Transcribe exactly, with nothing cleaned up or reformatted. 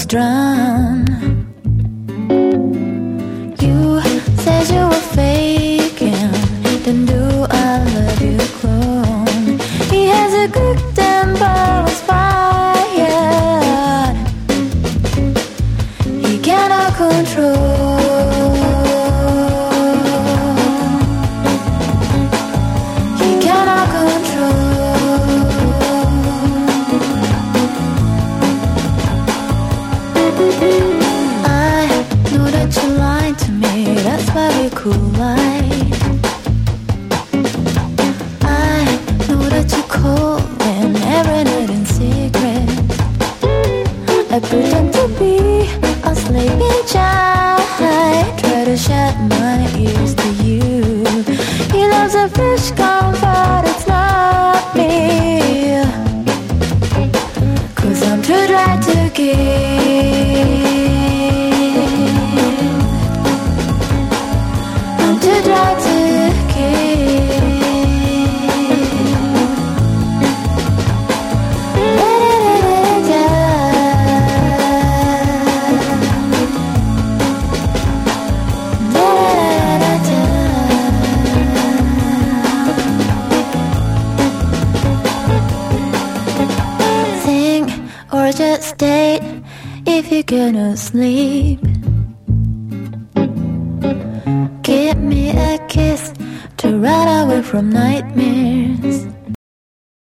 drown. You said you were faking, then do I love you clone? He has a good temper, was fired. He cannot control. He cannot control. I know that you lied to me, that's why we collide. I know that you call in every night in secret. I pretend to be a sleeping child, try to shut my ears to you. He loves a fish gone, but it's not me. Cause I'm too dry to give. I'm too dry to give. Sing or just stay if you cannot sleep. Give me a kiss to run away from nightmares.